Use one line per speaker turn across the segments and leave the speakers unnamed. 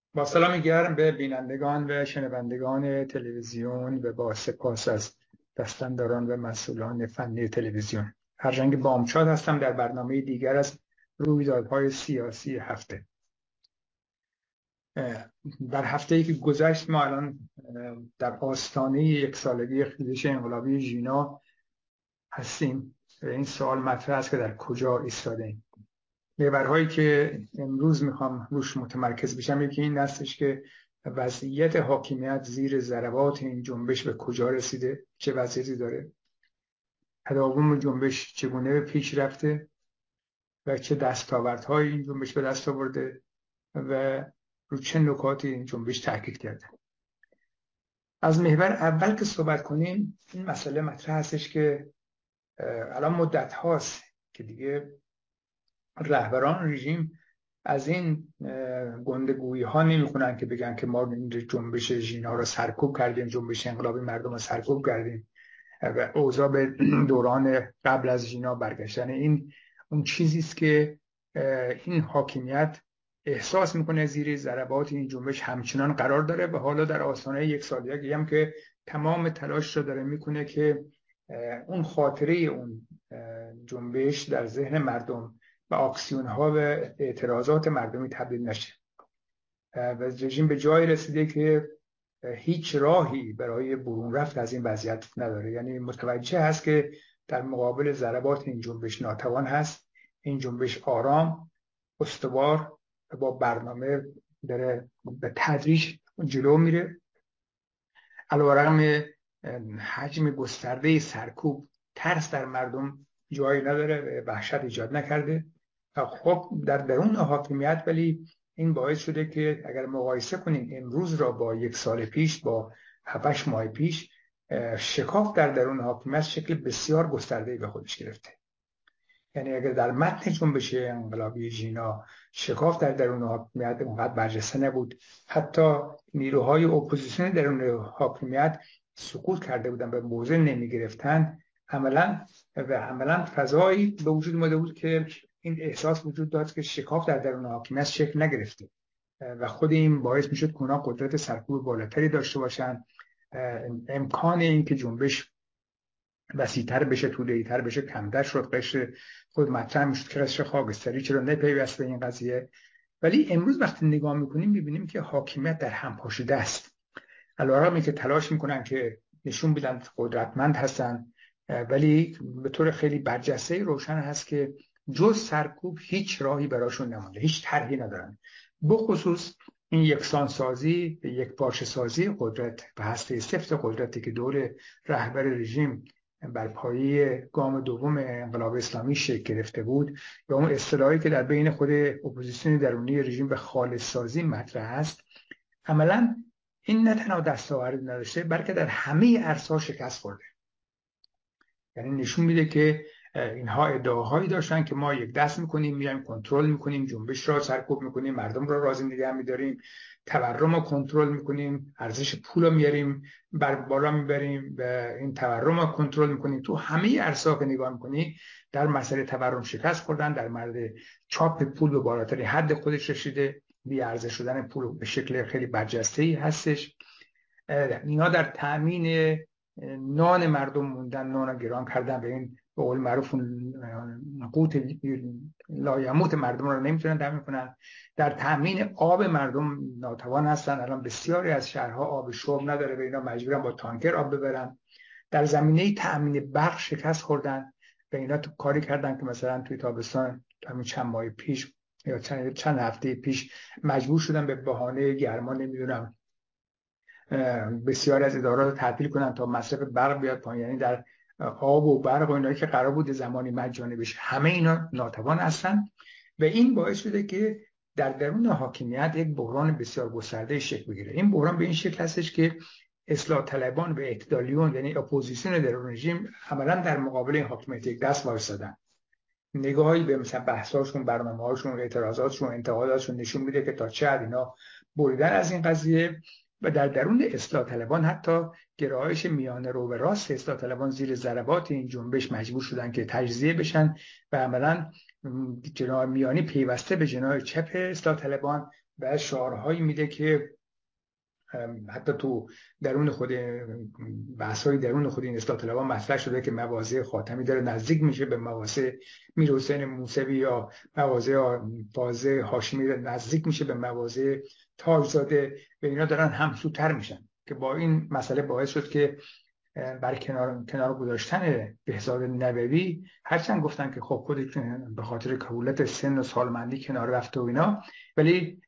با سلامی گرم به بینندگان و شنوندگان تلویزیون و با سپاس از دستانداران و مسئولان فنی تلویزیون. ارجنگ بامچاد هستم در برنامه دیگر از رویدادهای سیاسی هفته. در هفته‌ای که گذشت ما الان در آستانه یک سالگی خیزش انقلابی ژینا هستیم و این سوال مطرح است که در کجا ایستاده‌ایم. محورهایی که امروز میخوام روش متمرکز بشم یکی این هستش که وضعیت حاکمیت زیر ضربات این جنبش به کجا رسیده، چه وضعیتی داره، تداوم جنبش چگونه به پیش رفته و چه دستاوردهای این جنبش به دست آورده و رو چه نکاتی این جنبش تاکید کرده. از محور اول که صحبت کنیم، این مسئله مطرح هستش که الان مدت هاست که دیگه رهبران رژیم از این گندگویی ها نمیکنن که بگن که ما جنبش ژینا رو سرکوب کردیم، جنبش انقلابی مردم رو سرکوب کردیم و اوضاع به دوران قبل از ژینا برگشتن. این اون چیزی است که این حاکمیت احساس میکنه زیر ضربات این جنبش همچنان قرار داره و حالا در آستانه یک سالگی هم که تمام تلاش رو داره میکنه که اون خاطره اون جنبش در ذهن مردم و آکسیون ها و اعتراضات مردمی تبدیل نشه. و رژیم به جایی رسیده که هیچ راهی برای برون رفت از این وضعیت نداره. یعنی متوجه هست که در مقابل ضربات این جنبش ناتوان هست. این جنبش آرام، استوار و با برنامه داره به تدریج جلو میره. علیرغم حجم گسترده سرکوب، ترس در مردم جایی نداره، وحشت ایجاد نکرده. خب در درون حاکمیت ولی این باعث شده که اگر مقایسه کنیم امروز را با یک سال پیش، با 7 ماه پیش، شکاف در درون حاکمیت شکل بسیار گسترده‌ای به خودش گرفته. یعنی اگر در متن جنبش انقلابی ژینا شکاف در درون حاکمیت اونقدر برجسته نبود، حتی نیروهای اپوزیسیون درون حاکمیت سقوط کرده بودن، به موضع نمی گرفتن، عملا فضایی به وجود اومده بود که این احساس وجود داشت که شکاف در درون حاکمیت شکل نگرفته و خود این باعث میشد که اونا قدرت سرکوب بالاتری داشته باشن. امکان این که جنبش وسیع‌تر بشه، طولانی‌تر بشه کمتر شد. قشر خود مطرح میشد که قشر خاکستری چرا نپیوست به این قضیه. ولی امروز وقتی نگاه میکنیم میبینیم که حاکمیت در هم پاشیده است. علیرغم که تلاش میکنن که نشون بدن قدرتمند هستن، ولی به طور خیلی برجسته روشن هست که جز سرکوب هیچ راهی براشون نمونده، هیچ طرحی ندارن. بخصوص این یکسان سازی، یک پارچه سازی قدرت و هسته سفت قدرتی که دور رهبر رژیم بر پایه گام دوم انقلاب اسلامی شکل گرفته بود، یا اون اصطلاحی که در بین خود اپوزیسیون درونی رژیم به خالص سازی مطرح است، عملاً این نه تنها دستاوردی نداشته بلکه در همه عرصه‌ها شکست خورده. یعنی نشون میده که اینها ادعاهایی داشتن که ما یک دست میکنیم، میایم کنترل میکنیم، جنبش را سرکوب میکنیم، مردم را راضی نگه میداریم، تورم رو کنترل میکنیم، ارزش پول رو میاریم بر بالا میبریم و این تورم رو کنترل میکنیم. تو همه عرصه‌ها که نگاه میکنی در مسئله تورم شکست خوردن، در مورد چاپ پول به بالاترین حد خودش رسیده، بی ارزش شدن پول به شکل خیلی برجسته‌ای هستش. اینا در تأمین نان مردم موندن، نان گران کردن، به این به قول معروف قوت لایموت مردم رو نمیتونن تامین کنن. در تأمین آب مردم ناتوان هستن. الان بسیاری از شهرها آب شرب نداره و اینا مجبورن با تانکر آب ببرن. در زمینه تأمین برق شکست خوردن و اینا تو کاری کردن که مثلا توی تابستان همین چند ماه پیش یا چند هفته پیش مجبور شدن به بهانه گرما نمیدونم بسیار از ادارات رو تعطیل کنن تا مصرف برق بیاد پایین. یعنی در آب و برق و اینایی که قرار بود زمانی مجانی بشه، همه اینا ناتوان هستن و این باعث شده که در درون حاکمیت یک بحران بسیار گسترده شکل بگیره. این بحران به این شکل هستش که اصلاح طلبان و اعتدالیون، یعنی اپوزیسیون درون رژیم، عملا در مقابل این حاکمیت یک دست وایسادن. نگاهی به مثلا بحث‌هاشون، برنامه‌هاشون، اعتراضاتشون، انتقاداتشون نشون میده که تا چه حد اینا بریدن از این قضیه. و در درون اصلاح طلبان حتی گرایش میانه رو و راست اصلاح طلبان زیر ضربات این جنبش مجبور شدن که تجزیه بشن و عملا جناح میانی پیوسته به جناح چپ اصلاح طلبان و شعارهایی میده که حتی تو درون خود بحث‌های درون خود این اصلاح طلبان مطرح شده که مواضع خاتمی داره نزدیک میشه به مواضع میر حسین موسوی، یا مواضع فاضل هاشمی نزدیک میشه به مواضع تاجزاده، و اینا دارن همسوتر میشن، که با این مسئله باعث شد که برای کنار گذاشتن بهزاد نبوی، هرچند گفتن که خب خودش به خاطر کهولت سن و سالمندی کنار رفته و اینا، ولی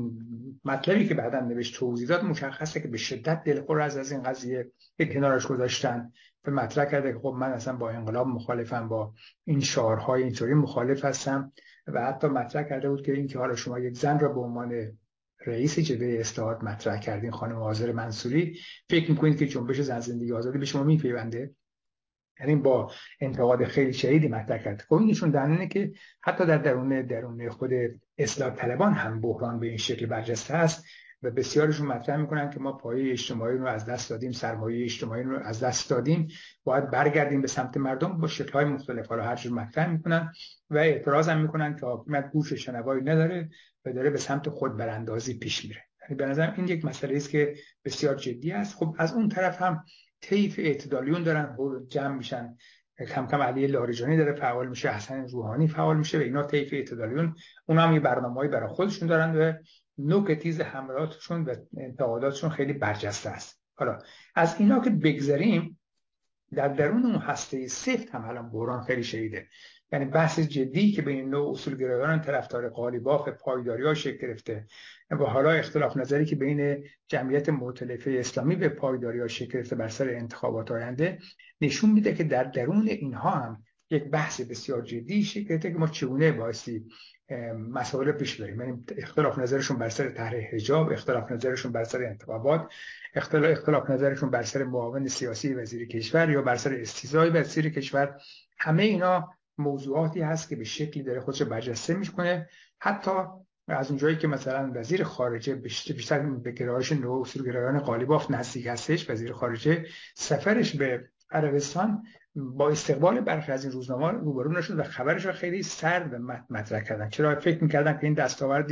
مطلبی که بعدا نوشت توضیح داد مشخصه که به شدت دلخور از این قضیه که کنارش گذاشتن و مطرح کرده که خب من اصلا با انقلاب مخالفم، با این شعارهای اینطوری مخالف هستم، و حتی مطرح کرده بود که اینکه حالا شما یک زن را به عنوان رئیس جبهه اصلاحات مطرح کردین، خانم آذر منصوری، فکر میکنید که جنبش زن زندگی آزادی به شما میپیونده؟ یعنی با انتقاد خیلی شدیدی مطرح کرد. خب این نشون دهنده که حتی در درون خود اصلاح طلبان هم بحران به این شکل برجسته است، و بسیارشون مطرح میکنن که ما پایه اجتماعی رو از دست دادیم، سرمایه اجتماعی رو از دست دادیم، باید برگردیم به سمت مردم با شکل‌های مختلف. حالا هر جور مطرح میکنن و اعتراض هم میکنن که حکومت گوش شنوایی نداره و داره به سمت خود براندازی پیش میره. یعنی به نظرم این یک مسئله است که بسیار جدی است. خب از اون طرف هم طیف اعتدالیون دارن جمع میشن، کم کم علی لاریجانی داره فعال میشه، حسن روحانی فعال میشه، و اینا طیف اعتدالیون اونا هم یه برنامه‌ای برای خودشون دارن و نوک تیز حملاتشون و انتقاداتشون خیلی برجسته است. حالا از اینا که بگذریم، در درون اون هسته سفت هم الان بحران خیلی شدیده. یعنی بحث جدی که بین نوع اصولگرایان طرفدار قالیباف پایداری‌ها شکل گرفته، و حالا اختلاف نظری که بین جمعیت مؤتلفه اسلامی به پایداری‌ها شکل گرفته بر سر انتخابات آینده، نشون میده که در درون اینها هم یک بحث بسیار جدی شکل گرفته که ما چگونه بایستی مسائل پیش بریم. یعنی اختلاف نظرشون بر سر طرح حجاب، اختلاف نظرشون بر سر انتخابات، اختلاف نظرشون بر سر معاون سیاسی وزیر کشور یا بر سر استیضاح وزیر کشور، همه اینا موضوعاتی هست که به شکلی داره خودش برجسته میکنه. حتی از اونجایی که مثلا وزیر خارجه بیشتر به گرایش نو اصولگرایان قالیباف نزدیک هستش، وزیر خارجه سفرش به عربستان با استقبال برخی از این روزنامه‌ها روبرو نشد و خبرش رو خیلی سرد مطرح کردن. چرا؟ فکر می‌کردن که این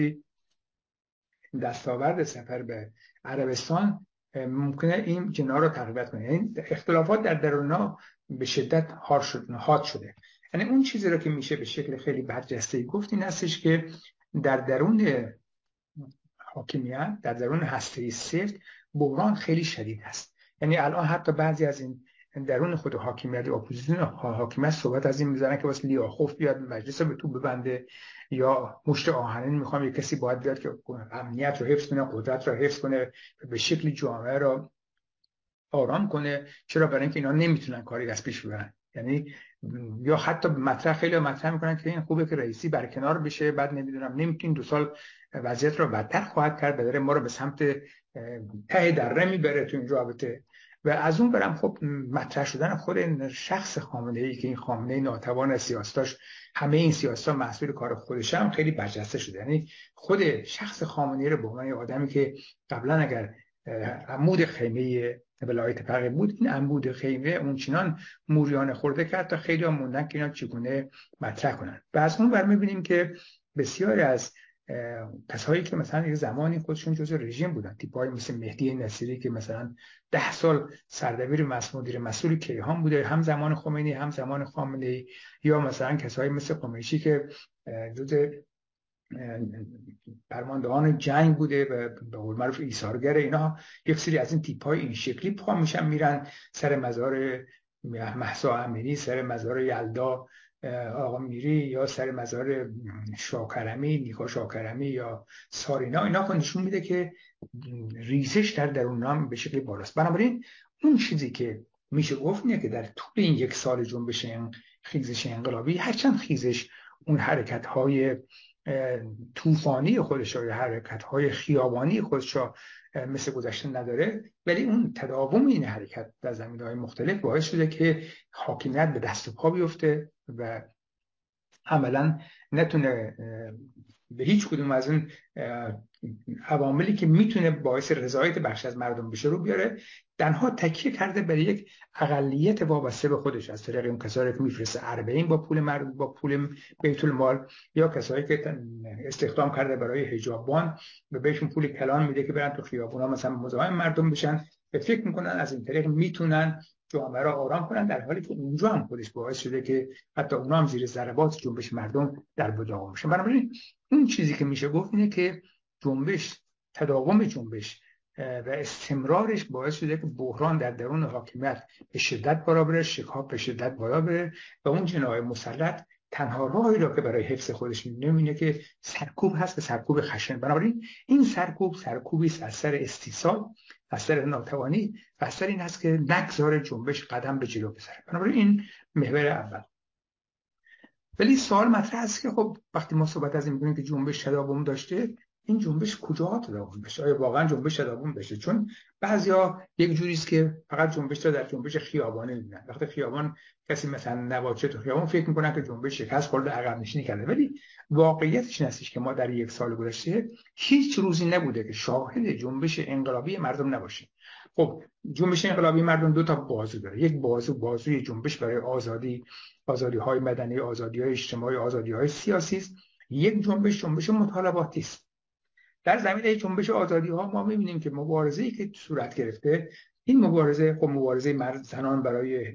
دستاورد سفر به عربستان ممکنه این جناح رو تقویت کنه. یعنی اختلافات در درونها به شدت حاد شده. یعنی اون چیزی رو که میشه به شکل خیلی برجسته‌ای گفت این هستش که در درون حاکمیت، در درون هسته سفت، بحران خیلی شدید است. یعنی الان حتی بعضی از این درون خود حاکمیت و اپوزیسیون حاکمیت صحبت از این می‌ذارن که واسه لیاخوف بیاد مجلس رو به تو ببنده، یا مشت آهنین میخوام یه کسی باید بیاد که امنیت رو حفظ کنه، قدرت رو حفظ کنه، به شکلی جامعه رو آرام کنه. چرا؟ برای اینکه اینا نمیتونن کاری از پیش ببرن. یعنی یا حتی خیلی مطرح میکنن که این خوبه که رئیسی برکنار بشه، بعد نمیتونیم 2 سال وضعیت رو بدتر خواهد کرد، بداره ما رو به سمت ته دره میبره تو این رابطه. و از اون برم خب مطرح شدن خود شخص خامنه‌ای که این خامنه‌ای ناتوان سیاستاش، همه این سیاستا محصول کار خودشه، هم خیلی برجسته شده. یعنی خود شخص خامنه‌ای رو به عنوان آدمی که قبلا اگر عمود خیمه ولایت فقیه بود، این عمود خیمه اونچنان موریانه خورده کرد تا خیلی هم موندن که اینا چگونه مطرح کنن. و از اون ور می‌بینیم که بسیاری از کسایی که مثلا یک زمانی خودشون جزء رژیم بودن، تیپایی مثل مهدی نصیری که مثلا 10 سال سردبیر مدیر مسئول کیهان بوده، هم زمان خمینی هم زمان خامنه‌ای، یا مثلا کسایی مثل قمیشی که جزء فرماندهان جنگ بوده و به قول معروف ایثارگر، اینا یک سری از این تیپ‌های این شکلی پا میشن میرن سر مزار مهسا امینی، سر مزار یلدا آقا میری، یا سر مزار شاکرمی، نیکا شاکرمی یا سارینا. اینا خود نشون میده که ریزش در درون هم به شکل بالاست. بنابراین اون چیزی که میشه گفت اینه که در طول این 1 سال جنبش خیزش انقلابی، هرچند خیزش اون حرکت‌های طوفانی خودش یا حرکت‌های خیابانی خودش مثل گذشته نداره، ولی اون تداوم این حرکت در زمینه‌های مختلف باعث شده که حاکمیت به دست و پا بیفته و عملا نتونه به هیچ کدوم از اون عواملی که میتونه باعث رضایت بخش از مردم بشه رو بیاره، تنها تکیه کرده بر یک اقلیت وابسته به خودش از طریق اون کسایی که میفرسته اربعین با پول مردم، با پول بیت المال، یا کسایی که استخدام کرده برای حجابان و بهشون پول کلان میده که برن تو خیابونا مثلا مزاحم مردم بشن، به فکر میکنن از این طریق میتونن جامعه را آرام کنن، در حالی که اونجا هم خودش باعث شده که حتی اونا هم زیر ضربات جنبش مردم در بجا میشن. بنابراین اون چیزی که میشه گفت اینه که تداوم جنبش و استمرارش باعث شده که بحران در درون حاکمیت به شدت بالا بره، شکاف به شدت بالا بره و اون جناح مسلط تنها راهی را که برای حفظ خودش می‌بینه اینه که سرکوب هست و سرکوب خشن. بنابراین این سرکوبی است از سر استیصال، از سر ناتوانی و از سر این هست که نگذاره جنبش قدم به جلو بذاره. بنابراین این محور اول. ولی سوال مطرح است که خب وقتی ما صحبت از این می‌کنیم که جنبش تداوم داشته، این جنبش کجا تداوم بشه؟ آیا واقعا جنبش تداوم بشه؟ چون بعضیا یک جوری است که فقط جنبش رو در جنبش خیابانی می‌بینن. وقتی خیابان کسی مثلا نباشه تو خیابان فکر می‌کنن که جنبش شکست خورده، عقب نشینی کرده. ولی واقعیتش این هستش که ما در یک سال گذشته هیچ روزی نبوده که شاهد جنبش انقلابی مردم نباشیم. خب جنبش انقلابی مردم دو تا بازو داره. یک بازوی جنبش برای آزادی‌های مدنی، آزادی‌های اجتماعی، آزادی‌های سیاسی است. یک جنبش مطالباتی است. در زمینه جنبش آزادی‌ها ما می‌بینیم که مبارزه‌ای که صورت گرفته، این مبارزه زنان برای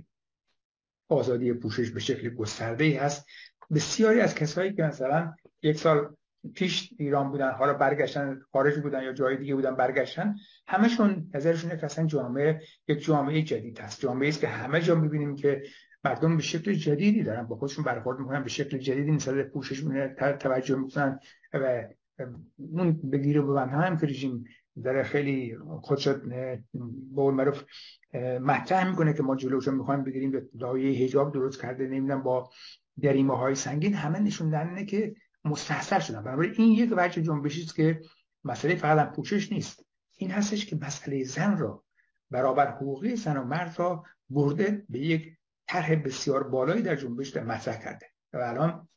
آزادی پوشش به شکل گسترده‌ای هست. بسیاری از کسایی که مثلا یک سال پیش ایران بودن، حالا برگشتن، خارج بودن یا جای دیگه بودن برگشتن، همشون نظرشون اینه که اصلا جامعه یک جامعه جدید هست. جامعه‌ای است که همه جا می‌بینیم که مردم به شکل جدیدی دارن با خودشون برخورد می‌کنن، به شکل جدیدی نسبت به پوشش توجه می‌کنن و اون بگیر و ببند هم که رژیم داره خیلی خودش به قول معروف مطرح میکنه که ما جلوشو میخوایم بگیریم، به لایه حجاب درست کرده، نمیدونم با جریمه های سنگین، همه نشون دهنده که مستحصل شدن. بنابراین این یک وجه جنبشی است که مسئله فقط پوشش نیست، این هستش که مسئله زن را، برابر حقوقی زن و مرد را برده به یک طرح بسیار بالایی در جنبش مطرح کرده و الان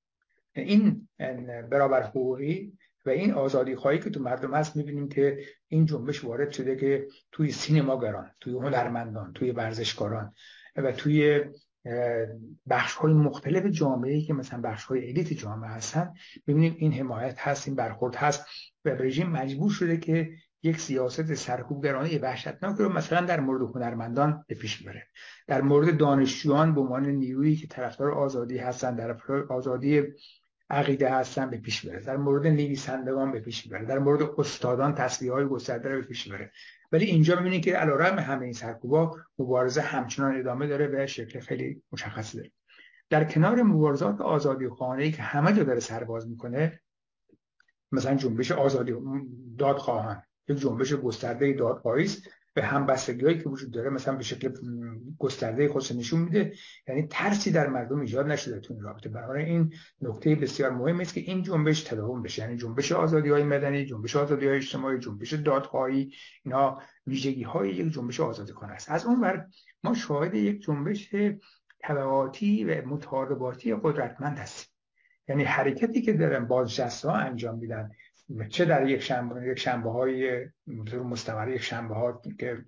این برابر حقوقی و این آزادی خواهی که تو مردم هست، میبینیم که این جنبش وارد شده که توی سینماگران، توی هنرمندان، توی ورزشکاران و توی بخش های مختلف جامعه‌ای که مثلا بخش های الیت جامعه هستن، ببینیم این حمایت هست، این برخورد هست و رژیم مجبور شده که یک سیاست سرکوبگرانه وحشتناک رو مثلا در مورد هنرمندان به پیش ببره، در مورد دانشجویان به عنوان نیرویی که طرفدار آزادی هستن، در آزادی عقیده هستن به پیش بره، در مورد نویسندگان به پیش بره، در مورد استادان تصویرهای گسترده رو به پیش بره. ولی اینجا می‌بینید که علیرغم همه این سرکوبا، مبارزه همچنان ادامه داره به شکل خیلی مشخصی داره. در کنار مبارزات آزادی خواهانه‌ای که همه جا داره سرباز میکنه، مثلا جنبش آزادی دادخواهان یک جنبش گسترده دادخواهی است، به همبستگی‌هایی که وجود داره مثلا به شکل گسترده خودش نشون میده، یعنی ترسی در مردم ایجاد نشده تو این رابطه. برای این نکته بسیار مهم است که این جنبش تداوم بشه، یعنی جنبش آزادی‌های مدنی، جنبش آزادی‌های اجتماعی، جنبش دادخواهی، اینا ویژگی‌های یک جنبش آزادیخوانه است. از اون ور ما شاهد یک جنبش تبعاتی و متعاقباتی قدرتمند هستیم، یعنی حرکتی که دارن بازنشسته‌ها انجام میدن، چه در یک شنبه های مستمر، یک شنبه ها که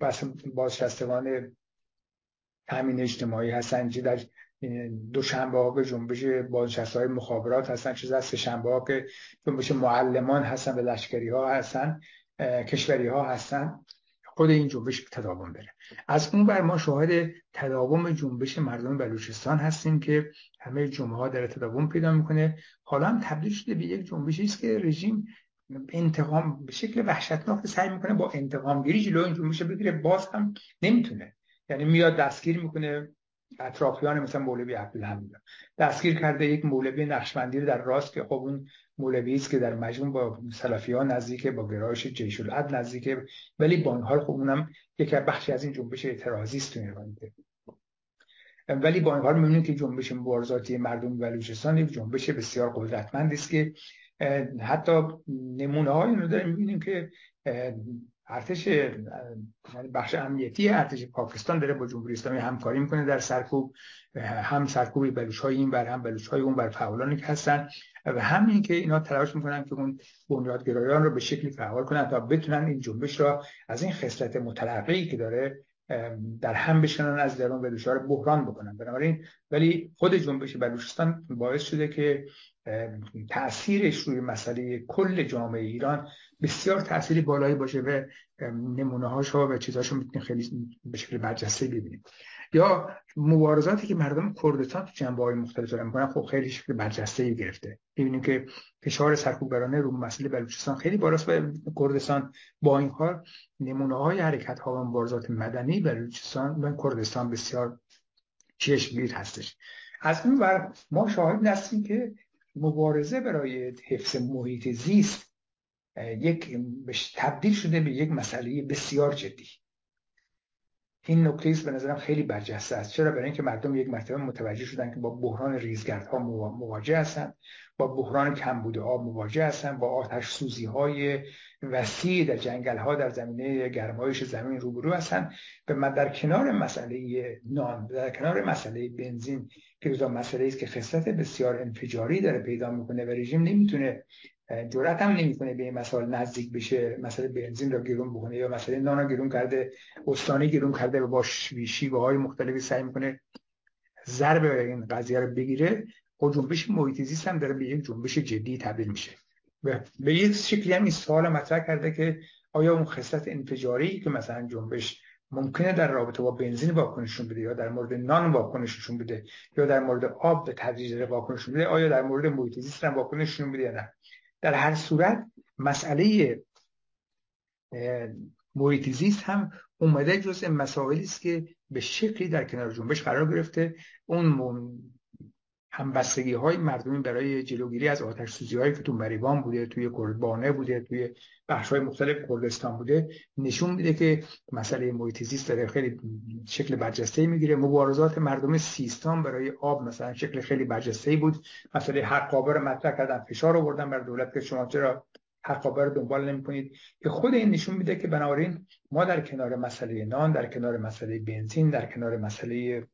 بازنشستگان تامین اجتماعی هستن، چه در دو شنبه ها که جنبش بازنشسته های مخابرات هستن، چه در سه شنبه ها که جنبش معلمان هستن و لشکری ها هستن، کشوری ها هستن، خود این جنبش تداوم داره. از اون بر ما شاهد تداوم جنبش مردم بلوچستان هستیم که همه جمعه ها داره تداوم پیدا میکنه. حالا هم تبدیل شده به یک جنبشی است که رژیم انتقام به شکل وحشتناک سعی میکنه با انتقام گیری جلو این جنبش بگیره، باز هم نمیتونه. یعنی میاد دستگیر میکنه اطرافیان مثلا مولوی عبدالحمید، دستگیر کرده یک مولوی نقشبندی در راست که خب اون مولوی است که در مجموع با سلفیان نزدیکه، با گرایش جیش العدل نزدیکه، ولی با این حال خب اونم یک بخشی از این جنبش اعتراضی است تو ایران. ولی با این حال می‌بینیم که جنبش مبارزاتی مردم بلوچستان یک جنبش بسیار قدرتمندی است که حتی نمونه هایی رو داریم می‌بینیم که ارتش بخش امنیتی ارتش پاکستان داره با جمهوری اسلامی همکاری میکنه در سرکوب، هم سرکوب بلوچ‌های این بر هم بلوچ‌های اون بر فعالانی که هستن و همین که اینا تلاش میکنن که اون بنیادگرایان رو به شکلی فعال کنن تا بتونن این جنبش را از این خصلت متلقی که داره در هم بشکنن، از درون و دچار بحران بکنن. بنابراین ولی خود جنبش بلوچستان باعث شده که تأثیرش روی مسئله کل جامعه ایران بسیار تأثیری بالایی باشه و نمونه هاشو و چیزاشو میتونیم خیلی به شکل برجسته ببینیم. یا مبارزاتی که مردم کردستان تو جنبه‌های مختلف دارن میکنن، خب خیلی شکل برجسته گرفته. ببینیم که فشار سرکوبگرانه رو مسئله بلوچستان خیلی بالاست و کردستان با این حال نمونه های حرکت ها و مبارزات مدنی بلوچستان و کردستان بسیار چشمگیر هستش. از اون ور ما شاهد هستیم که مبارزه برای حفظ محیط زیست تبدیل شده به یک مسئله بسیار جدی. این نکته است به نظرم خیلی برجسته است. چرا؟ برای اینکه مردم یک مرتبه متوجه شدن که با بحران ریزگردها مواجه هستند، با بحران کمبود آب مواجه هستند، با آتش سوزی های وسیع در جنگل ها در زمینه گرمایش زمین روبرو هستند. و در کنار مسئله نان، در کنار مسئله بنزین که مسئله است که خصلت بسیار انفجاری داره پیدا میکنه و رژیم نمیتونه، جرأت هم نمیکنه به این مسائل نزدیک بشه، مسئله بنزین رو گرون بکنه یا مسئله نان رو گرون کرده، استانی گرون کرده و با شیوه‌های مختلفی سعی میکنه ضرب این قضیه رو بگیره. و جنبش محیط زیست هم داره به یک جنبش جدی تبدیل میشه و به یک شکلی هم این سوال مطرح کرده که آیا اون خصلت انفجاری که مثلا جنبش ممکنه در رابطه با بنزین واکنششون بده یا در مورد نان واکنششون بده یا در مورد آب به تدریج واکنششون بده، آیا در مورد محیط زیست هم واکنششون بده یا نه؟ در هر صورت مسئله محیط زیست هم اومده جزء مسائلی است که به شکلی در کنار جنبش قرار گرفته. اون همبستگی های مردمی برای جلوگیری از آتش سوزی هایی که تو مریوان بوده، توی کردبانه بوده، توی بخش های مختلف کردستان بوده، نشون میده که مسئله محیط زیست داره خیلی شکل برجسته میگیره. مبارزات مردم سیستان برای آب مثلا شکل خیلی برجسته بود. مسئله حقابه رو مطرح کردن، فشار آوردن بر دولت که شما چرا حقابه رو دنبال نمی‌کنید، که خود این نشون میده که بنابراین ما در کنار مسئله نان، در کنار مسئله بنزین، در کنار مسئله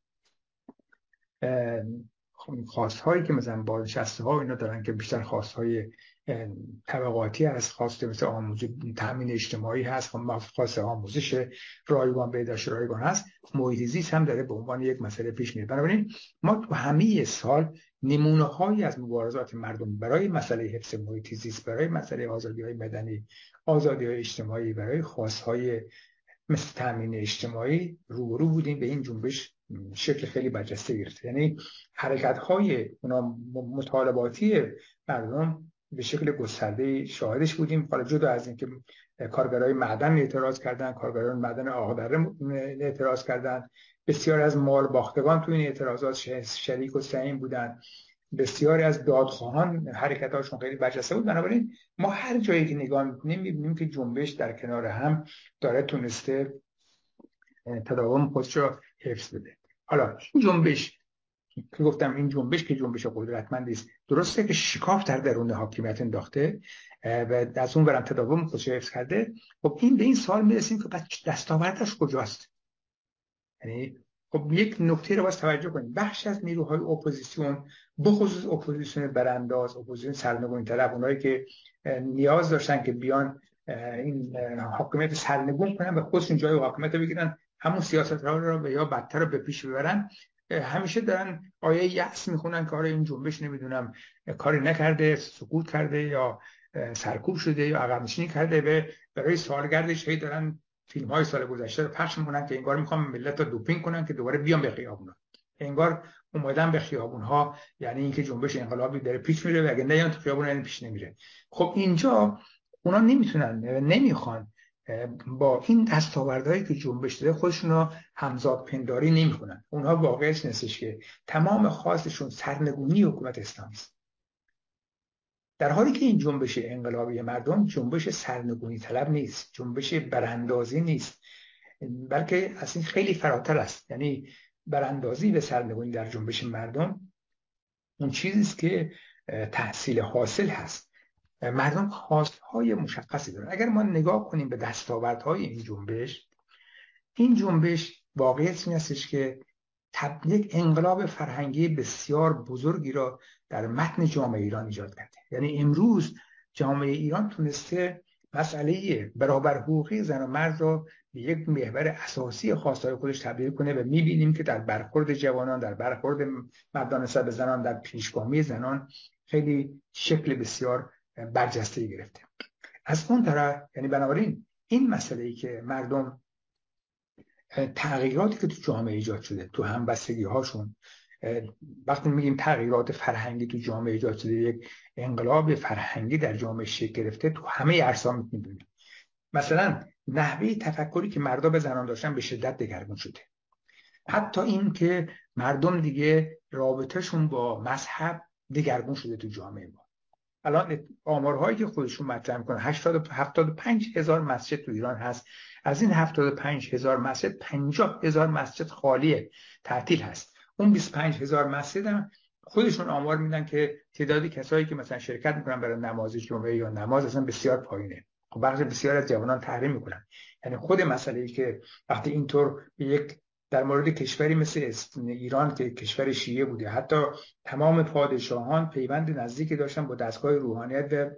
خواستهایی که مثلا بازنشسته ها اینا دارن که بیشتر خواستهای طبقاتی هست، خواسته مثل تامین اجتماعی هست، خواست آموزش رایگان، بهداشت رایگان هست، محیط زیست هم داره به عنوان یک مسئله پیش میره. بنابراین ما تو همه سال نمونه هایی از مبارزات مردم برای مسئله حفظ محیط زیست، برای مسئله آزادی های مدنی، آزادی های اجتماعی، برای خواستهای مثل تامین اجتماعی روبرو بودیم به این جنبش شکل خیلی برجسته گرفت. یعنی حرکت‌های مطالباتی مردم به شکل گسترده شاهدش بودیم. حالا جدا از اینکه کارگرای معدن اعتراض کردن، کارگران معدن آقادره اعتراض کردن، بسیار از مال باختگان تو این اعتراضات شریک و سهیم بودن، بسیاری از دادخواهان حرکتاشون خیلی برجسته بود. بنابراین ما هر جایی که نگاه می‌کنیم می‌بینیم که جنبش در کنار هم داره تونسته تداوم خودش رو حفظ بده. حالا این جنبش که گفتم، این جنبش که جنبش قدرتمندی است، درسته که شکاف در درون حاکمیت انداخته و از اون برم تداوم خودش رو حفظ کرده. خب این به این سوال میرسیم که دستاوردش کجاست؟ یعنی خب یک نکته رو باید توجه کنیم. بخش از نیروهای اپوزیسیون، بخصوص اپوزیسیون برانداز، اپوزیسیون سرنگون طلب، اونایی که نیاز داشتن که بیان این حاکمیت سرنگون کنن و خودشون جای حاکمیت رو بگیرن، همون سیاست‌ها رو یا بدتر رو به پیش ببرن، همیشه دارن آیه یأس میخونن که آره این جنبش نمیدونم کاری نکرده، سقوط کرده یا سرکوب شده یا عقب نشینی کرده و برای سالگردش هی دارن فیلم های سال گذشته رو پخش میکنن که انگار میخوان ملت رو دوپینگ کنن که دوباره بیان به خیابونا. انگار اومدن به خیابون ها یعنی اینکه جنبش انقلابی داره پیش میره و اگه نیان تو خیابون یعنی پیش نمیره. خب اینجا اونا نمیتونن، نمیخوان با این دستاوردهایی که جنبش داره خودشون رو همزاد پنداری نمیکنن. اونها واقعش نیستش که تمام خواستشون سرنگونی حکومت اسلامی است، در حالی که این جنبش انقلابی مردم جنبش سرنگونی طلب نیست، جنبش براندازی نیست، بلکه از این خیلی فراتر است. یعنی براندازی و سرنگونی در جنبش مردم اون چیزی است که تحصیل حاصل هست مردم خواستهای مشخصی دارن. اگر ما نگاه کنیم به دستاوردهای این جنبش واقعیت این هستش که یک انقلاب فرهنگی بسیار بزرگی را در متن جامعه ایران ایجاد کرده. یعنی امروز جامعه ایران تونسته مسئله برابر حقوقی زن و مرد را به یک محور اساسی خواستهای خودش تبدیل کنه و می‌بینیم که در برخورد جوانان، در برخورد مردان نسبت به زنان، در پیشگامی زنان خیلی شکل بسیار برجسته‌ای گرفته. از اون طرف یعنی بنابراین این مسئله‌ای که مردم تغییراتی که تو جامعه ایجاد شده، تو همبستگی هاشون، وقتی میگیم تغییرات فرهنگی تو جامعه ایجاد شده، یک انقلاب فرهنگی در جامعه شکل گرفته، تو همه ارسام می‌بینیم. مثلا نحوه تفکری که مردا به زنان داشتن به شدت دگرگون شده. حتی این که مردم دیگه رابطهشون با مذهب دگرگون شده تو جامعه ما. الان آمارهایی که خودشون مطرح میکنن 75,000 مسجد تو ایران هست. از این 75,000 مسجد 50,000 مسجد خالیه، تعطیل هست. اون 25,000 مسجد هم خودشون آمار میدن که تعدادی کسایی که مثلا شرکت میکنن برای نماز جمعه یا نماز اصلا بسیار پایینه. خب بخش بسیار از جوانان تحریم میکنن. یعنی خود مسئله‌ای که وقتی اینطور یک در مورد کشوری مثل ایران که کشور شیعه بوده، حتی تمام پادشاهان پیوند نزدیکی داشتن با دستگاه روحانیت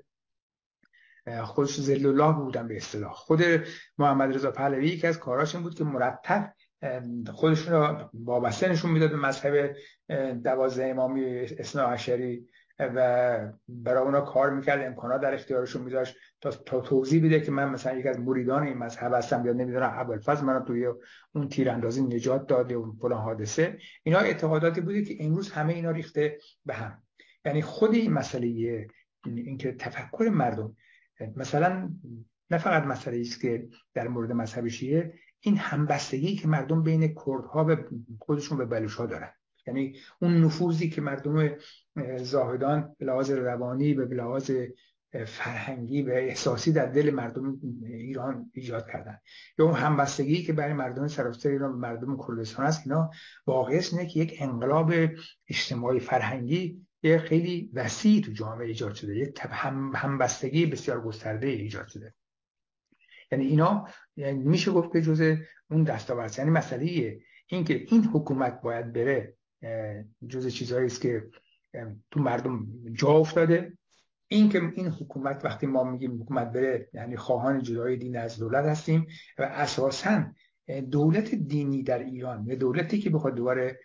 و خودش ذل الله بودن به اصطلاح. خود محمد رضا پهلوی یکی از کاراش این بود که مرتب خودشون رو وابسته نشون میداد به مذهب 12 امامی اثنا عشری و برای اونا کار میکرد، امکانات در اختیارشون میذاشت تا توضیح بده که من مثلا یک از مریدان این مذهب هستم، یا نمیدونم ابوالفضل منو توی اون تیراندازی نجات داده و فلان حادثه. اینا اعتقاداتی بوده که امروز همه اینا ریخته به هم. یعنی خود این مسئله اینکه تفکر مردم مثلا نه فقط مسئله است که در مورد مذهب شیعه، این همبستگی که مردم بین کردها و خودشون به بلوچ‌ها دارن، یعنی اون نفوذی که مردم زاهدان به لحاظ روانی و به لحاظ فرهنگی و احساسی در دل مردم ایران ایجاد کردن، یا اون همبستگی که برای مردم سراسر ایران و مردم کردستان است، اینا واقعیت اینه که یک انقلاب اجتماعی فرهنگی یه خیلی وسیع تو جامعه ایجاد شده، یک همبستگی بسیار گسترده ایجاد شده. یعنی اینا یعنی میشه گفت که جزء اون دستاورد، یعنی مسئله این که این حکومت باید بره جزء چیزهایی است که تو مردم جا افتاده. این که این حکومت، وقتی ما میگیم حکومت بره، یعنی خواهان جدای دین از دولت هستیم و اساساً دولت دینی در ایران و دولتی که بخواد دوباره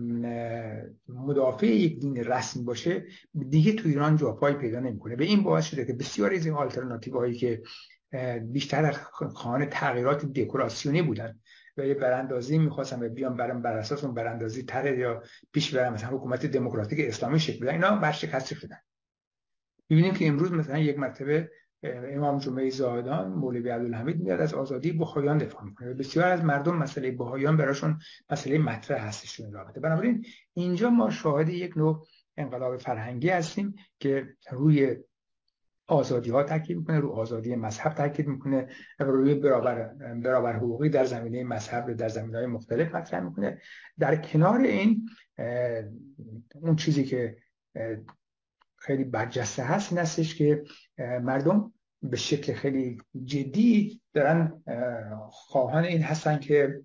مدافع یک دین رسمی باشه دیگه تو ایران جاپایی پیدا نمیکنه. به این باعث شده که بسیاری از این آلترناتیو هایی که بیشتر خواهان تغییرات دکوراسیونی بودن و یه براندازی میخواستن و بیان بر اساس اون براندازی طرح یا پیش برن مثلا حکومت دموکراتیک اسلامی شکل بدن، اینا ورشکسته شدن. می‌بینیم که امروز مثلا یک مرتبه امام جمعه زاهدان مولوی عبدالحمید میاد از آزادی بهائیان دفاع میکنه. بسیار از مردم مسئله بهائیان براشون مسئله مطرح هستش این رابطه. بنابراین اینجا ما شاهد یک نوع انقلاب فرهنگی هستیم که روی آزادی ها تاکید میکنه، رو آزادی مذهب تاکید میکنه، روی برابر حقوقی در زمینه مذهب در زمینه‌های مختلف مطرح میکنه. در کنار این اون چیزی که خیلی برجسته هست این هستش که مردم به شکل خیلی جدی دارن خواهان این هستن که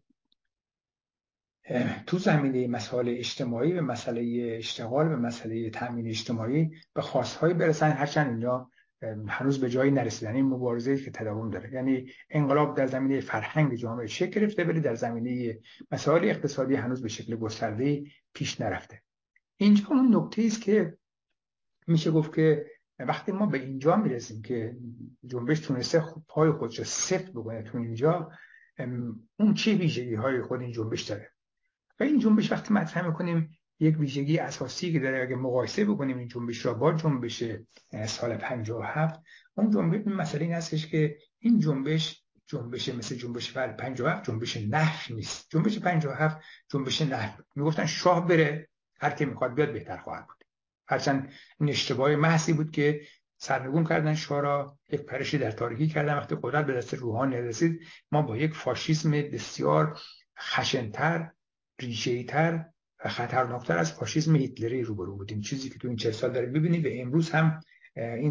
تو زمینه مسائل اجتماعی و مسئله اشتغال و مسئله تامین اجتماعی به خواستهایی برسن، هرچند اینجا هنوز به جایی نرسیدن. این مبارزه‌ای که تداوم داره، یعنی انقلاب در زمینه فرهنگ جامعه شکل گرفته ولی در زمینه مسائل اقتصادی هنوز به شکل گسترده پیش نرفته. اینجا اون نکته است که میشه گفت که وقتی ما به اینجا میرسیم که جنبش تونسته پای خودش سفت بکنه تو اینجا، اون چه ویژگی های خود این جنبش داره و این جنبش وقتی مطرح میکنیم یک ویژگی اساسی که داره، اگه مقایسه بکنیم این جنبش را با جنبش سال 57، اون جنبش این مسئله این هستش که این جنبش مثل جنبش 57 جنبش نفی نیست. جنبش 57 جنبش نفی، میگفتن شاه بره هر کی میخواد بیاد بهتر خواهد بود. هرچند این اشتباه محضی بود که سرنگون کردن شاه را، یک پرشی در تاریکی کردن. وقتی قدرت به دست روحانی رسید ما با یک فاشیسم بسیار خشن‌تر، ریشه‌ای‌تر و خطرناکتر از فاشیسم هیتلری روبرو بودیم. چیزی که تو این 40 سال داره ببینید و امروز هم این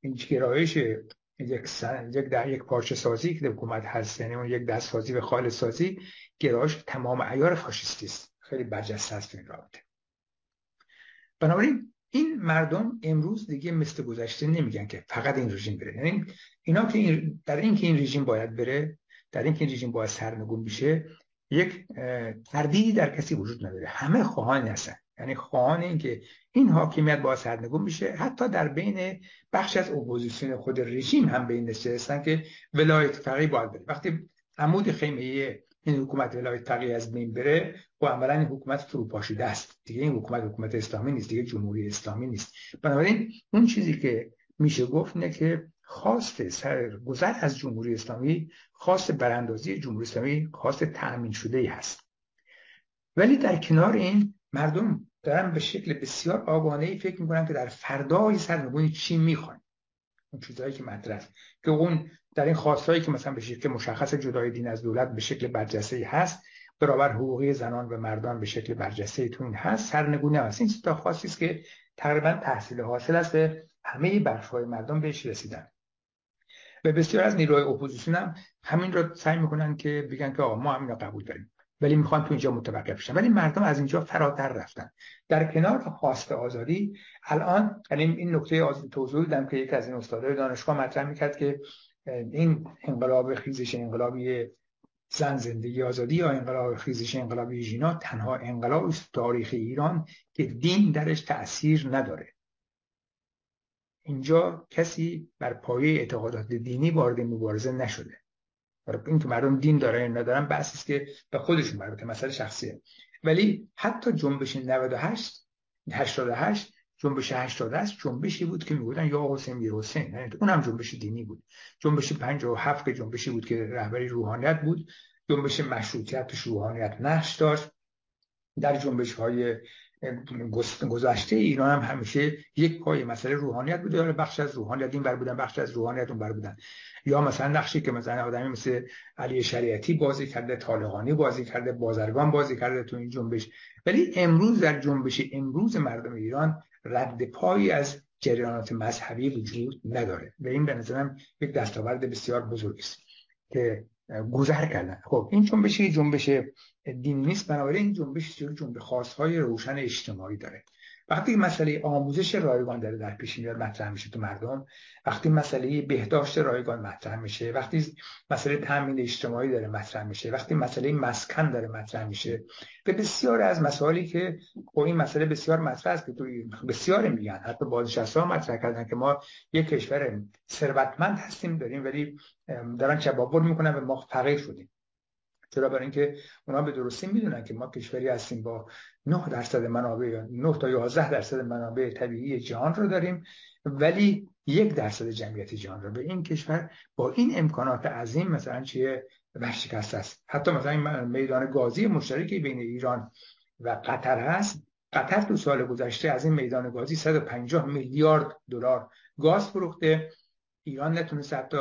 این گرایش یک پارچه سازی که حکومت هست، یعنی اون یک دست سازی و خالص سازی، گرایش تمام عیار فاشیستی است، خیلی برجسته است این رابطه. بنابراین این مردم امروز دیگه مثل گذشته نمیگن که فقط این رژیم بره، یعنی اینا که در این که این رژیم باید بره، در این که این رژیم باید سرنگون بشه، یک تردیدی در کسی وجود نداره. همه خواهان هستن، یعنی خواهان این که این حاکمیت باید سرنگون بشه. حتی در بین بخش از اپوزیسیون خود رژیم هم به این نتیجه رسیدن که ولایت فقیه باید بره. وقتی عمود خیمه این حکومت ولایت فقیه از بین بره، و عملا این حکومت فروپاشیده است دیگه. این حکومت اسلامی نیست دیگه، جمهوری اسلامی نیست. بنابراین اون چیزی که میشه گفت اینه که خواست سرگذر از جمهوری اسلامی، خواست براندازی جمهوری اسلامی، خواست تأمین شده ای هست. ولی در کنار این مردم دارن به شکل بسیار آگاهانه‌ای فکر میکنن که در فردای سرنگونی چی میخوان. اون چیزایی که مطرح است که اون در این خواستایی که مثلا به شکل مشخص جدای دین از دولت به شکل برجسته‌ای هست، برابر حقوقی زنان و مردان به شکل برجسته‌ای تو این هست، سرنگونی هست. این سه تا خواستی است که تقریبا تحصیل حاصل است، همه بخش‌های مردم بهش رسیدن. و بسیار از نیروهای اپوزیسیون هم همین رو سعی میکنن که بگن که ما همین رو قبول داریم، ولی میخوان تو اینجا متوقف بشن. ولی مردم از اینجا فراتر رفتن. در کنار خواست آزادی، الان یعنی این نکته توضیح دادم که یک از این استادای دانشگاه مطرح میکرد که این انقلاب خیزش انقلابی زن زندگی آزادی یا انقلاب خیزش انقلابی ژینا تنها انقلاب است تاریخ ایران که دین درش تأثیر نداره. اینجا کسی بر پایه اعتقادات دینی وارد مبارزه نشده. این که مردم دین دارن یا ندارن بحثی است که به خودشون مربوطه، مسئله شخصیه. ولی حتی جنبش 88 جنبش 88 جنبشی بود که میگفتن یا حسین میر حسین، یعنی اونم جنبش دینی بود. جنبش 57 که جنبشی بود که رهبری روحانیت بود. جنبش مشروطیت توش روحانیت نقش داشت. در جنبش‌های گذشته ایران هم همیشه یک پای مسئله روحانیت بوده، یا بخش از روحانیت این بر بودن، بخش از روحانیت اون بر بودن. یا مثلا نقشی که مثلا آدمی مثل علی شریعتی بازی کرده، طالقانی بازی کرده، بازرگان بازی کرده تو این جنبش. ولی امروز در جنبش امروز مردم ایران رد پایی از جریانات مذهبی وجود نداره و این به نظرم یک دستاورد بسیار بزرگی است که گذر کردن. خب این جنبش دین نیست، بنابراین این جنبش خاص‌های روشن اجتماعی داره. وقتی مسئله آموزش رایگان داره در پیش میاد مطرح میشه تو مردم، وقتی مسئله بهداشت رایگان مطرح میشه، وقتی مسئله تامین اجتماعی داره مطرح میشه، وقتی مسئله مسکن داره مطرح میشه، به بسیار از مسائلی که این مسئله بسیار مطرح است که توی بسیار میگن، حتی بازنشسته‌ها مطرح کردن که ما یک کشور ثروتمند هستیم داریم ولی دارن چبابر میکنن و ما فقیر شدیم. چرا؟ برای اینکه اونا به درستی میدونن که ما کشوری هستیم با 9% منابع یا 9 تا 11% منابع طبیعی جهان رو داریم، ولی 1% جمعیت جهان رو. به این کشور با این امکانات عظیم مثلا چیه ورشکسته است. حتی مثلا این میدان گازی مشترکی بین ایران و قطر هست. قطر تو سال گذشته از این میدان گازی 150 میلیارد دلار گاز فروخته. ایران نتونست حتی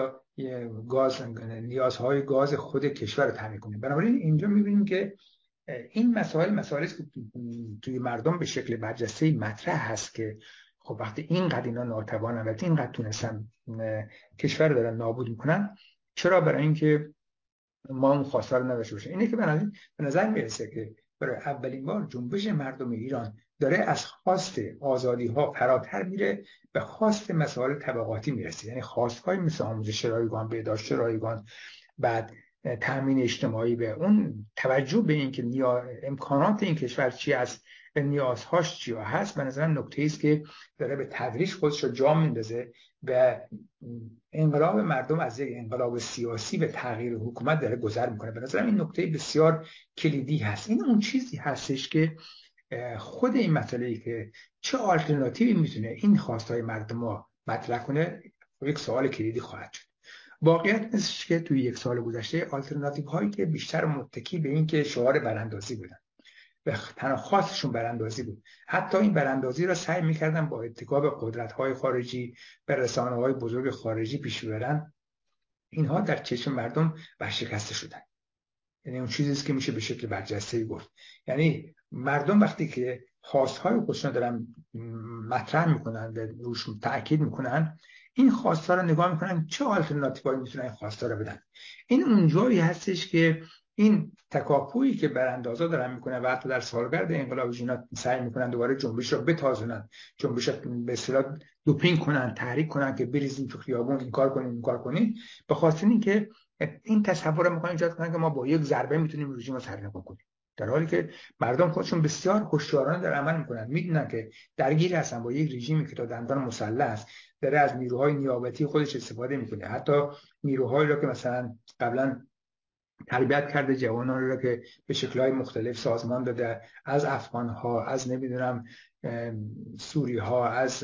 نیازهای گاز خود کشور رو تامین کنه. بنابراین اینجا می‌بینیم که این مسائل که توی مردم به شکل برجسته مطرح هست که خب وقتی اینقدر اینا ناتوانن و اینقدر تونستن کشور رو دارن نابود میکنن، چرا؟ برای اینکه ما اون خواسته رو نداشته باشیم. اینه که به نظر میرسه که برای اولین بار جنبش مردم ایران داره از خواست آزادی ها فراتر میره به خواست مسائل طبقاتی میرسه. یعنی خواست‌های مثل آموزش رایگان، بهداشت رایگان، بعد تامین اجتماعی، به اون توجه به اینکه امکانات این کشور چی است و نیازهاش چی هست، به نظرم نکته‌ای است که داره به تدریج خودش رو جا میندازه و انقلاب مردم از یک انقلاب سیاسی به تغییر حکومت داره گذر میکنه. به نظرم این نکته بسیار کلیدی هست. این اون چیزی هستش که خود این مسئله‌ای که چه آلترناتیوی میتونه این خواستهای مردم رو مطرح کنه یک سوال کلیدی خواهد شد. واقعیت نیست که توی یک سال گذشته آلترناتیو هایی که بیشتر متکی به این که شعار براندازی بودن و تنها خواستشون براندازی بود، حتی این براندازی را سعی میکردن با اتکا به قدرت‌های خارجی، به رسانه‌های بزرگ خارجی پیش ببرن. اینها در چشم مردم ورشکسته شدن. یعنی اون چیزی است که میشه به شکل برجسته‌ای گفت. یعنی مردم وقتی که خواست‌های خودشون دارن مطرح میکنن و روش تاکید میکنن، این خواستا رو نگاه میکنن چه آلترناتیوهایی میتونن این خواستا رو بدن. این اونجایی هستش که این تکاپویی که براندازا دارن میکنن و حتی در سالگرد انقلاب ژینا سعی میکنن دوباره جنبش رو بتازونن، جنبش رو به اصطلاح دوپینگ کنن، تحریک کنن که بریزیم تو خیابون، این کار کنین این کار کنین، به خاطر اینکه این تصور رو میخوان ایجاد کنن که ما با یک ضربه میتونیم رژیم رو سرنگون کنیم، در حالی که مردم خودشون بسیار هوشیارانه در عمل میکنن، میدونن که درگیر هستن با یک رژیمی که تا دندان مسلح است، داره از نیروهای نیابتی خودش استفاده میکنه، حتی نیروهایی رو که مثلا قبلا تربیت کرده، جوانان رو که به شکل‌های مختلف سازمان داده، از افغان‌ها، از نمیدونم سوری ها، از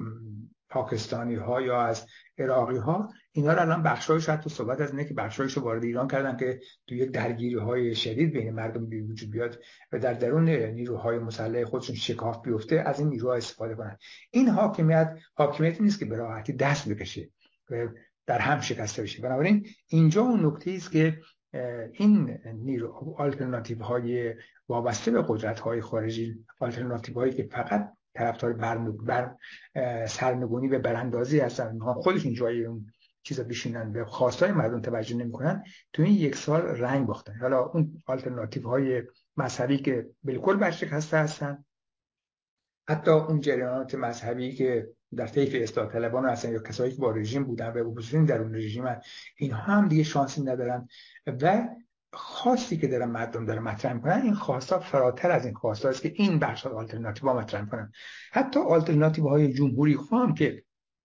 پاکستانی ها یا از عراقی ها، اینا رو الان بخشایش حتی صحبت از اینه که بخشایش وارد ایران کردن که تو یک درگیری های شدید بین مردم به وجود بیاد و در درون نیروهای مسلح خودشون شکاف بیفته، از این نیروها استفاده کنن. این حاکمیتی نیست که به راحتی دست بکشه و در هم شکسته بشه. بنابراین اینجا اون نکته است که این نیرو آلترناتیو های وابسته به قدرت های خارجی، آلترناتیو هایی که فقط طرفدار سرنگونی و براندازی هستن، خودشون جای اون چیزا بشینن به خواستای مردم توجه نمیکنن، تو این یک سال رنگ باختن. حالا اون آلترناتیو های مذهبی که بالکل برشکسته هستن، حتی اون جریانات مذهبی که در طیف اصلاح طلبان هستن یا کسایی که با رژیم بودن و اپوزیسیون در اون رژیم هستن، اینها هم دیگه شانسی ندارن و خواستی که دارن مردم دارن مطرح میکنن، این خواستا فراتر از این خواستا است که این بخش آلترناتیو ها مطرح میکنن. حتی آلترناتیو های جمهوری خواه هم که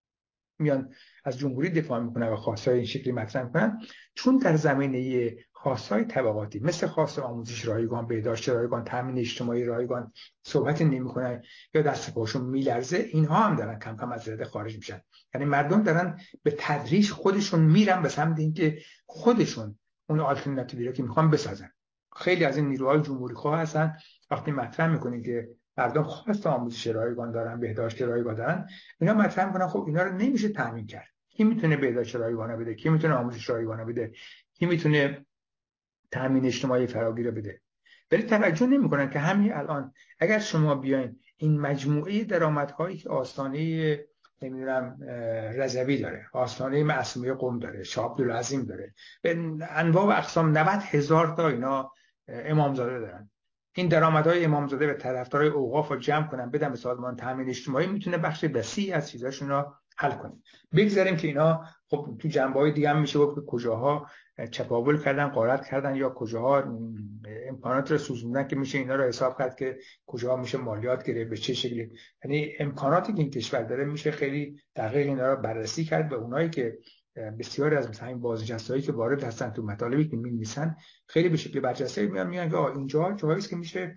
میان از جمهوری دفاع میکنن و خواستای این شکلی مطرح میکنن، چون در زمینه خواستای طبقاتی مثل خواست آموزش رایگان، بهداشت رایگان، تامین اجتماعی رایگان صحبت نمیکنن یا دست پاشون میلرزه، اینها هم دارن کم کم از رده خارج میشن. یعنی مردم دارن به تدریج خودشون میرن به سمت اینکه خودشون اون آلترناتیوی رو که میخوان بسازن. خیلی از این نیروهای جمهوری خواه هستن، وقتی مطرح میکنین که مردم خواست آموزش رایگان دارن، بهداشت رایگان دارن، اینا مطرح میکنن خب اینا رو نمیشه تامین کرد. کی میتونه بهداشت رایگان بده؟ کی میتونه آموزش رایگان بده؟ کی میتونه تامین اجتماعی فراگیر بده؟ ولی توجه نمیکنن که همین الان اگر شما بیاین این مجموعه درآمدهایی که آستانه نمیدونم رضوی داره، آستانه معصومه قم داره، شاه عبدالعظیم داره، به انواع و اقسام 90,000 تا اینا امامزاده دارن، این درآمدهای امامزاده به طرفدارای اوقاف رو جمع کنن بدن به سازمان تامین اجتماعی، میتونه بخش وسیعی از چیزاشون رو حل کنه. بگذاریم که اینا خب تو جنبه‌های دیگه هم میشه گفت که کجاها چپاول کردن، غارت کردن، یا کجاها امکانات رو سوزوندن که میشه اینا رو حساب کرد که کجاها میشه مالیات گرفت، به چه شکلی. یعنی امکاناتی که این کشور داره میشه خیلی دقیق اینا رو بررسی کرد و اونایی که بسیاری از مثلا این بازنشستهایی که وارد هستن تو مطالبی که می‌نویسن خیلی به شکل برجسته میگن که اینجا جایی است که میشه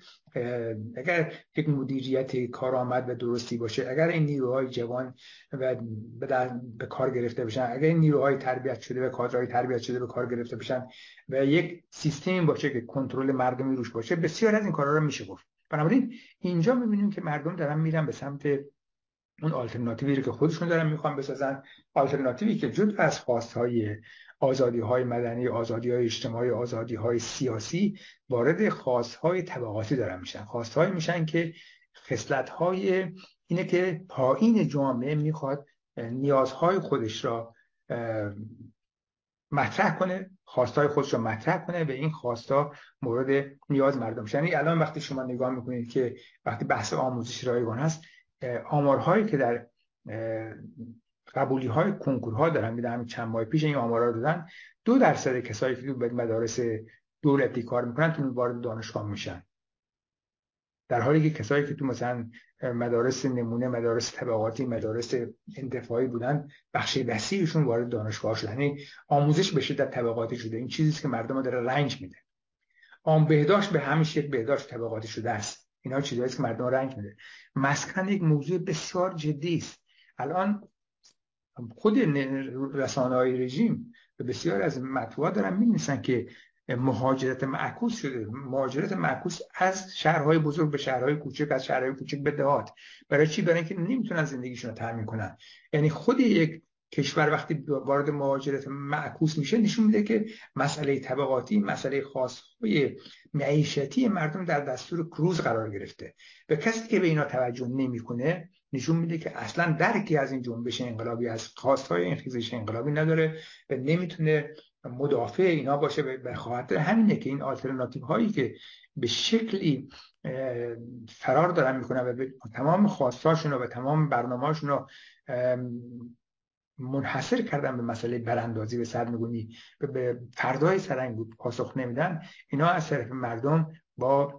اگر یک مدیریت کارآمد و درستی باشه، اگر این نیروهای جوان و به کار گرفته بشن، اگر این نیروهای تربیت شده و کادرهای تربیت شده به کار گرفته بشن و یک سیستمی باشه که کنترل مردمی روش باشه، بسیار از این کارا رو میشه گفت. بنابراین اینجا میبینیم که مردم دارن میرن به سمت اون آلترناتیوی رو که خودشون دارن میخوان بسازن، آلترناتیوی که جدا از خواستهای آزادی‌های مدنی، آزادی‌های اجتماعی، آزادی‌های سیاسی، وارد خواستهای طبقاتی دارن میشن. خواستهایی میشن که خصلت‌های اینه که پایین جامعه میخواد نیازهای خودش را مطرح کنه، خواستای خودش رو مطرح کنه و این خواستا مورد نیاز مردم شن. یعنی الان وقتی شما نگاه میکنید که وقتی بحث آموزش رایگان هست، آمارهایی که در قبولی های کنکورها دارن میدن، همین چند ماه پیش این آمارها رو دادن، 2% کسایی که تو مدارس دولتی کار میکنن تو وارد دانشگاه میشن، در حالی که کسایی که تو مثلا مدارس نمونه، مدارس طبقاتی، مدارس انتفاعی بودن، بخش وسیعشون وارد دانشگاه شدن. یعنی آموزش به شدت طبقاتی شده. این چیزیست که مردم داره رنج میده. بهداشت به همین شکل بهداشت طبقاتی شده است. اینا چیزایی است که مردم رنج میده. مسکن یک موضوع بسیار جدی است. الان خود رسانه‌های رژیم و بسیار از مطبوعات دارن می‌نویسن که مهاجرت معکوس شده، مهاجرت معکوس از شهرهای بزرگ به شهرهای کوچک، از شهرهای کوچک به دهات. برای چی؟ برای اینکه نمیتونن زندگیشون رو تامین کنن. یعنی خود یک کشور وقتی وارد مهاجرت معکوس میشه نشون میده که مسئله طبقاتی، مسئله خاصهای معیشتی مردم در دستور کروز قرار گرفته و کسی که به اینا توجه نمیکنه نشون میده که اصلا درکی از این جنبش انقلابی، از خواستهای این خیزش انقلابی نداره و نمیتونه مدافع اینا باشه. به خاطر همینه که این آلترناتیو هایی که به شکلی فرار دارن میکنن و به تمام خواستاشون و به تمام برنامه‌هاشون رو منحصر کردن به مسئله براندازی و سرنگونی، به فردای سرنگون پاسخ نمیدن، اینا از طرف مردم با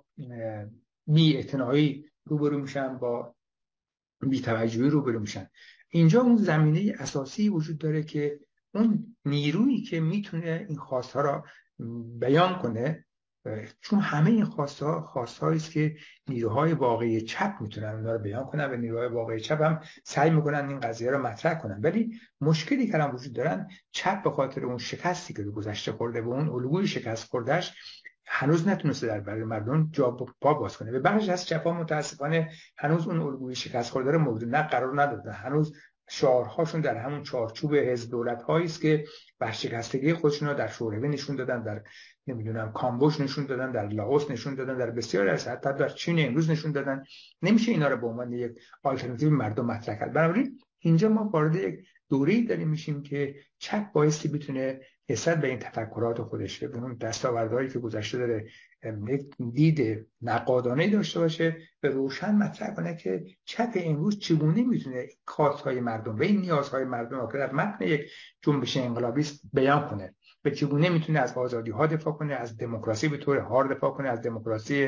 بی‌اعتنایی روبرو میشن، با بی‌توجهی روبرو میشن. اینجا اون زمینه اساسی وجود داره که اون نیرویی که میتونه این خواستها را بیان کنه، چون همه این خواستهایی است که نیروهای واقعی چپ میتونن اونها رو بیان کنن و نیروهای واقعی چپ هم سعی میکنن این قضیه رو مطرح کنن. ولی مشکلی که هم وجود دارن، چپ به خاطر اون شکستی که گذشته خورده و اون الگوی شکست خوردهش هنوز نتونسته در برای مردم جا پا باز کنه. به بخش از چپا متاسفانه هنوز اون الگوی شکست خورده رو مورد نقد قرار ندادن. هنوز شعارهاشون در همون چارچوب حزب دولت هایی است که ورشکستگی خودشون رو در شوروی نشون دادن، در نمیدونم کامبوج نشون دادن، در لاوس نشون دادن، در بسیاری از حتی در چین امروز نشون دادن. نمیشه اینا رو به عنوان یک آلترناتیو مردم مطرح کرد. بنابراین اینجا ما وارد یک دوره‌ای داریم میشیم که چپ بایستی بتونه نسبت به این تفکرات خودش به اون دستاوردهایی که گذشته داره یک دید نقادانه داشته باشه و روشن مطرح کنه که چپ امروز چگونه میتونه خواستهای مردم و این نیازهای مردم رو که در متن یک جنبش انقلابی است بیان کنه و چگونه میتونه از آزادی ها دفاع کنه، از دموکراسی به طور هار دفاع کنه، از دموکراسی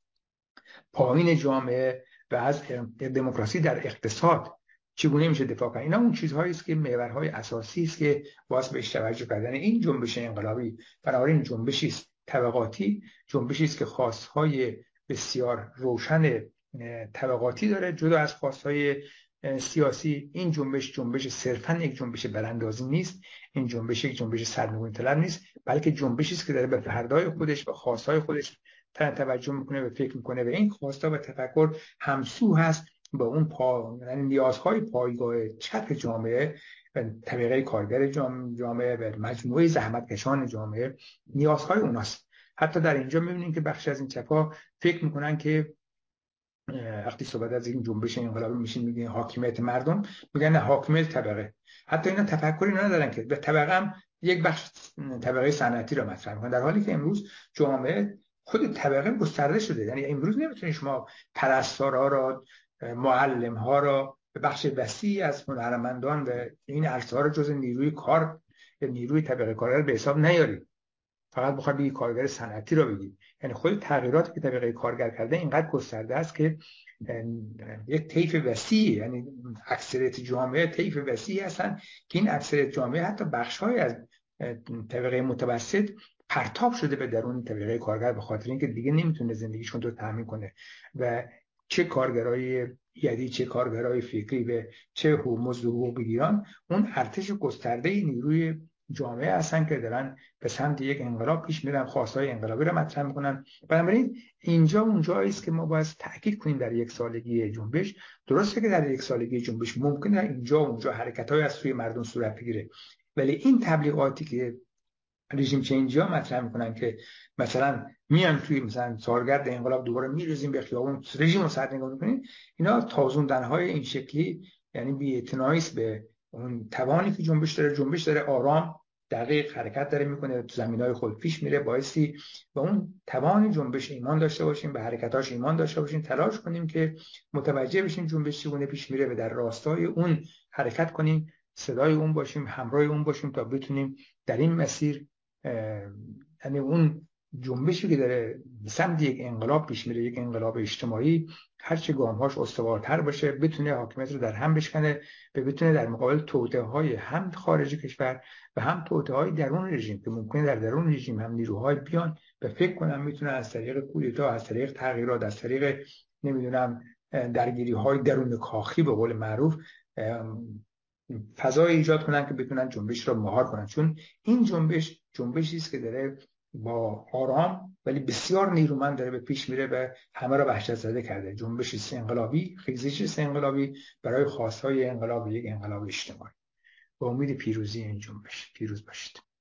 پایین جامعه و از دموکراسی در اقتصاد چگونه میشه دفاع کنه. اینا اون چیزهایی است که محورهای اساسی است که باعث بهش توجه کردن این جنبش انقلابی. بنابراین جنبشی است طبقاتی، جنبشی است که خواستهای بسیار روشن طبقاتی داره جدا از خواستهای سیاسی. این جنبش صرفا یک جنبش براندازی نیست، این جنبش یک جنبش سرنگونی طلب نیست، بلکه جنبشی است که داره به فردای خودش و خواستهای خودش توجه میکنه و فکر میکنه و این خواستا و تفکر همسو هست با اون یعنی نیازهای پایگاه چپ جامعه و طبقه کارگر جامعه و مجموعه زحمتکشان جامعه. نیازهای اوناست. حتی در اینجا میبینیم که بخش از این چپا فکر میکنن که وقتی صحبت از این جنبش انقلابی میشین میگن حاکمیت مردم، میگن نه، حاکمیت طبقه. حتی اینا تفکری ندارن که به طبقه هم یک بخش طبقه صنعتی رو مطرح کنن، در حالی که امروز جامعه خود طبقه گسترده شده. یعنی امروز نمیتونید شما پرستارها را، معلم ها را، به بخش وسیعی از هنرمندان و این عرصه ها رو جز نیروی کار یا نیروی طبقه کارگر به حساب نیارید. فقط بخواد بگی کارگر صنعتی رو بگید. یعنی خود تغییراتی که طبقه کارگر کرده اینقدر گسترده است که یک طیف وسیع، یعنی اکثریت جامعه طیف وسیعی هستن که این اکثریت جامعه حتی بخش‌های از طبقه متوسط پرتاب شده به درون طبقه کارگر به خاطر اینکه دیگه نمیتونه زندگیشون رو تامین کنه و چه کارگرای یدی، چه کارگرای فکری و چه حقوق بگیران، اون ارتش گسترده نیروی جامعه هستن که دارن به سمت یک انقلاب پیش میرن، خواستهای انقلابی رو مطرح میکنن. بنابراین اینجا اون جایی است که ما باید تاکید کنیم در یک سالگی جنبش. درسته که در یک سالگی جنبش ممکنه اینجا و اونجا حرکت‌های از سوی مردم صورت بگیره، ولی این تبلیغاتی که رژیم چنجی ها مطرح میکنن که مثلا میان توی مثلا سالگرد انقلاب دوباره میریزیم به خیابون رژیم رو سرنگون میکنیم، اینا تازوندن‌های این شکلی یعنی بی‌اعتنایی است به اون توانی که جنبش داره آرام دقیق حرکت داره میکنه، تو زمینهای خود پیش میره. بایستی به اون توان جنبش ایمان داشته باشیم، به حرکتاش ایمان داشته باشیم، تلاش کنیم که متوجه بشیم جنبش چگونه پیش میره و در راستای اون حرکت کنیم، صدای اون باشیم، همراه اون باشیم تا بتونیم در این مسیر یعنی اون جنبشی که داره سمت یک انقلاب پیش میره، یک انقلاب اجتماعی، هرچه گامهاش استوارتر باشه، بتونه حاکمیت رو در هم بشکنه و بتونه در مقابل توطئه‌های هم خارج کشور و هم توطئه‌های درون رژیم که ممکنه در درون رژیم هم نیروهای بیان و فکر کنم میتونه از طریق کودتا، از طریق تغییرات، از طریق نمیدونم درگیری‌های درون کاخی به قول معروف فضای ایجاد کنن که بتونن جنبش رو مهار کنن. چون این جنبشی است که داره با آرام ولی بسیار نیرومند داره به پیش میره و همه رو وحشت زده کرده. جنبش انقلابی، خیزش انقلابی برای خواستهای انقلاب، یک انقلاب اجتماعی. با امید پیروزی این جنبش. پیروز باشید.